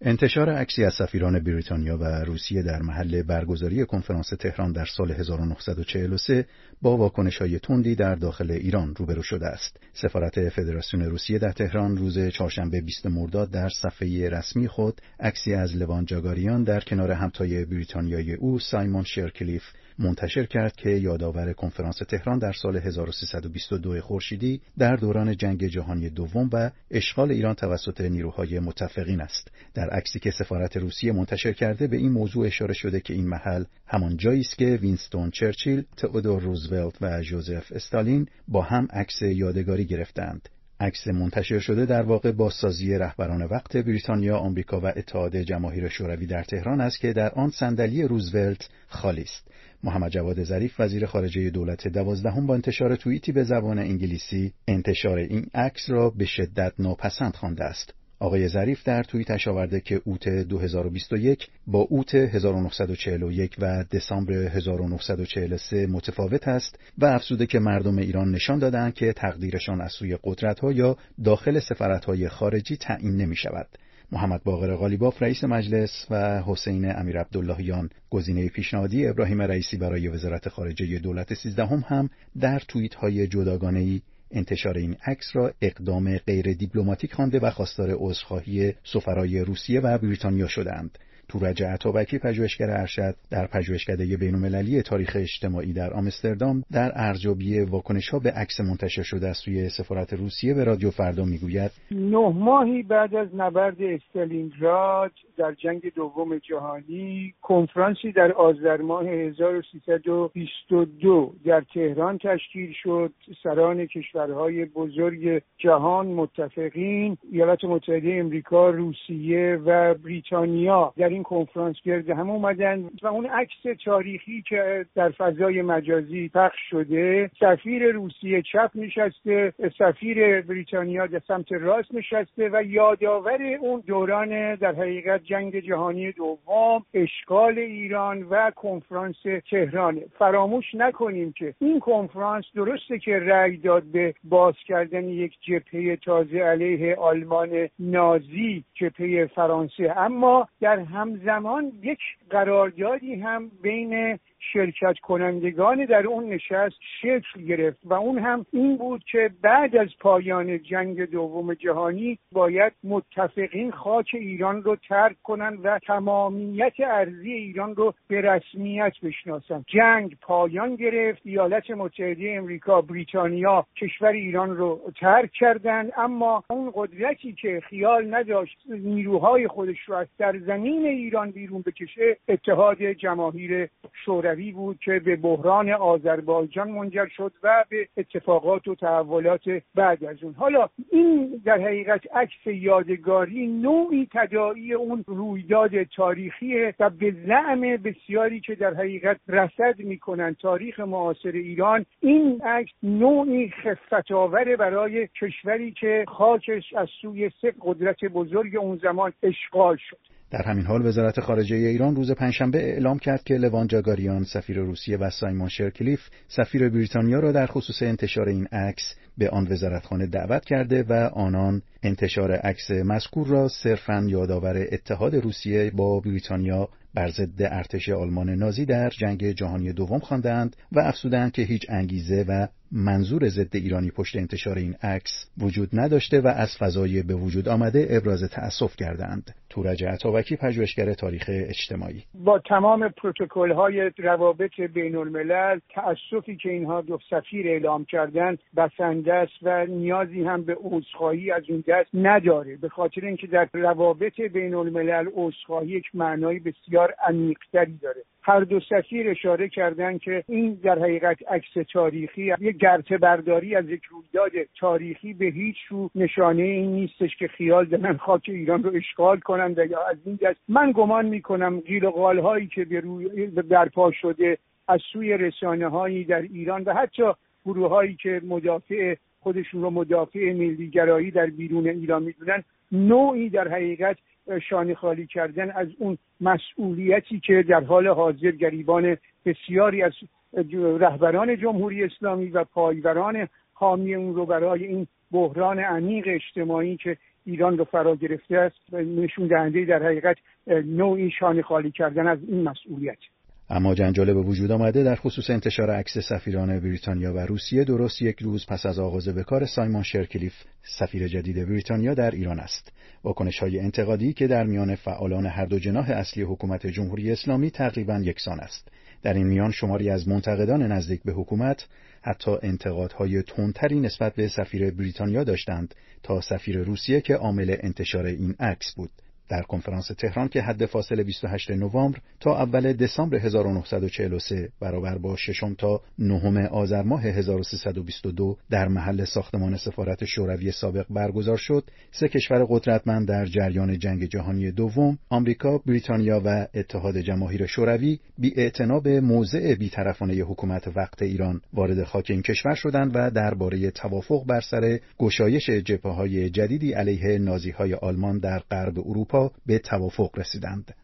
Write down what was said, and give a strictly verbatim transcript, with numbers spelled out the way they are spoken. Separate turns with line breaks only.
انتشار عکسی از سفیران بریتانیا و روسیه در محل برگزاری کنفرانس تهران در سال هزار و نهصد و چهل و سه با واکنش‌های تندی در داخل ایران روبرو شده است. سفارت فدراسیون روسیه در تهران روز چهارشنبه بیستم مرداد در صفحه رسمی خود عکسی از لوان جاگاریان در کنار همتای بریتانیایی او سایمون شرکلیف منتشر کرد که یادآور کنفرانس تهران در سال هزار و سیصد و بیست و دو خورشیدی در دوران جنگ جهانی دوم و اشغال ایران توسط نیروهای متفقین است. در عکسی که سفارت روسیه منتشر کرده به این موضوع اشاره شده که این محل همان جایی است که وینستون چرچیل، تئودور روزولت و ژوزف استالین با هم عکس یادگاری گرفتند. عکس منتشر شده در واقع بازسازی رهبران وقت بریتانیا، آمریکا و اتحاد جماهیر شوروی در تهران است که در آن صندلی روزولت خالی است. محمد جواد ظریف وزیر خارجه دولت دوازدهم با انتشار توییتی به زبان انگلیسی انتشار این عکس را به شدت ناپسند خوانده است. آقای ظریف در توییتش آورده که اوت دو هزار و بیست و یک با اوت هزار و نهصد و چهل و یک و دسامبر هزار و نهصد و چهل و سه متفاوت است و افزوده که مردم ایران نشان دادند که تقدیرشان از سوی قدرت‌ها یا داخل سفارت‌های خارجی تعیین نمی‌شود. محمد باقر قالیباف رئیس مجلس و حسین امیر عبداللهیان گزینه پیشنهادی ابراهیم رئیسی برای وزارت خارجه دولت سیزدهم هم در توییت‌های جداگانه‌ای انتشار این عکس را اقدام غیر دیپلماتیک خوانده و خواستار عذرخواهی سفرای روسیه و بریتانیا شدند. تورج عطابکی پژوهشگر ارشد در پژوهشکده بین‌المللی تاریخ اجتماعی در آمستردام در ارزیابی واکنش‌ها به عکس منتشر شده از سوی سفارت روسیه به رادیو فردا میگوید
نه ماهی بعد از نبرد استالینگراد در جنگ دوم جهانی کنفرانسی در آذر ماه هزار و سیصد و بیست و دو در تهران تشکیل شد. سران کشورهای بزرگ جهان متفقین، ایالات متحده امریکا، روسیه و بریتانیا در این کنفرانس گرد هم اومدن و اون عکس تاریخی که در فضای مجازی پخش شده، سفیر روسیه چپ نشسته، سفیر بریتانیا در سمت راست نشسته و یادآور اون دوران در حقیقت جنگ جهانی دوم، اشغال ایران و کنفرانس تهران. فراموش نکنیم که این کنفرانس درسته که رأی داد به باز کردن یک جبهه تازه علیه آلمان نازی، جبهه فرانسه، اما در همزمان یک قراردادی هم بین شرکت کنندگان در اون نشست شکل گرفت و اون هم این بود که بعد از پایان جنگ دوم جهانی باید متفقین خاک ایران رو ترک کنن و تمامیت ارضی ایران رو به رسمیت بشناسن. جنگ پایان گرفت، ایالات متحده امریکا، بریتانیا کشور ایران رو ترک کردند، اما اون قدرتی که خیال نداشت نیروهای خودش رو از سرزمین ایران بیرون بکشه اتحاد جماهیر شوروی بود که به بحران آذربایجان منجر شد و به اتفاقات و تحولات بعد از اون. حالا این در حقیقت عکس یادگاری نوعی تداعی اون رویداد تاریخیه و به زعم بسیاری که در حقیقت رصد میکنن تاریخ معاصر ایران، این عکس نوعی خفت‌آور برای کشوری که خاکش از سوی سه قدرت بزرگ اون زمان اشغال شد.
در همین حال وزارت خارجه ایران روز پنجشنبه اعلام کرد که لوان جاگاریان سفیر روسیه و سایمون شرکلیف سفیر بریتانیا را در خصوص انتشار این عکس به آن وزارتخانه دعوت کرده و آنان انتشار عکس مذکور را صرفاً یادآور اتحاد روسیه با بریتانیا بر ضد ارتش آلمان نازی در جنگ جهانی دوم خواندند و افزودند که هیچ انگیزه و منظور ضد ایرانی پشت انتشار این عکس وجود نداشته و از فضای به وجود آمده ابراز تأسف کردند. تورج عطابکی پژوهشگر تاریخ اجتماعی:
با تمام پروتکل‌های روابط بین‌الملل تأسفی که اینها دو سفیر اعلام کردن بسنده است و نیازی هم به عذرخواهی از اون دست نداره، به خاطر اینکه در روابط بین‌الملل عذرخواهی یک معنای بسیار عمیق‌تری داره. هر دو سفیر اشاره کردن که این در حقیقت عکس تاریخی، یک گرته برداری از یک رویداد تاریخی به هیچ رو نشانه این نیستش که خیال دارن خاک ایران رو اشغال کنند یا از این دست. من گمان میکنم قیل و قال‌هایی که به روی برپا شده از سوی رسانه‌هایی در ایران و حتی گروه‌هایی که مدافع خودشون رو مدافع ملی‌گرایی در بیرون ایران میدونن، نوعی در حقیقت شانه خالی کردن از اون مسئولیتی که در حال حاضر گریبان بسیاری از رهبران جمهوری اسلامی و پایوران حامی اون رو برای این بحران عمیق اجتماعی که ایران رو فرا گرفته است و نشون دهنده در حقیقت نوعی شانه خالی کردن از این مسئولیت.
اما جنجال به وجود آمده در خصوص انتشار عکس سفیران بریتانیا و روسیه درست یک روز پس از آغاز بکار سایمون شرکلیف سفیر جدید بریتانیا در ایران است. واکنش‌های انتقادی که در میان فعالان هر دو جناح اصلی حکومت جمهوری اسلامی تقریباً یکسان است. در این میان شماری از منتقدان نزدیک به حکومت حتی انتقادهای تندتری نسبت به سفیر بریتانیا داشتند تا سفیر روسیه که عامل انتشار این عکس بود. در کنفرانس تهران که حد فاصل بیست و هشتم نوامبر تا اول دسامبر هزار و نهصد و چهل و سه برابر با ششم تا نهم آذر ماه هزار و سیصد و بیست و دو در محل ساختمان سفارت شوروی سابق برگزار شد، سه کشور قدرتمند در جریان جنگ جهانی دوم، آمریکا، بریتانیا و اتحاد جماهیر شوروی، بی‌اعتنا به موضع بی‌طرفانه حکومت وقت ایران وارد خاک این کشور شدند و درباره توافق بر سر گشایش جبهه‌های جدیدی علیه نازی‌های آلمان در غرب اروپا به توافق رسیدند.